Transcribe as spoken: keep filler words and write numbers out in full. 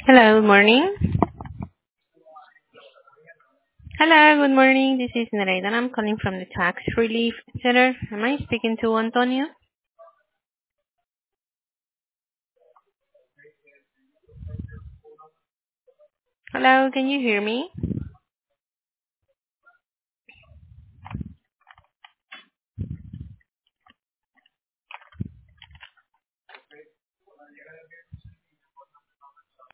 Hello, good morning. Hello, good morning. This is Nereida and I'm calling from the Tax Relief Center. Am I speaking to Antonio? Hello, can you hear me?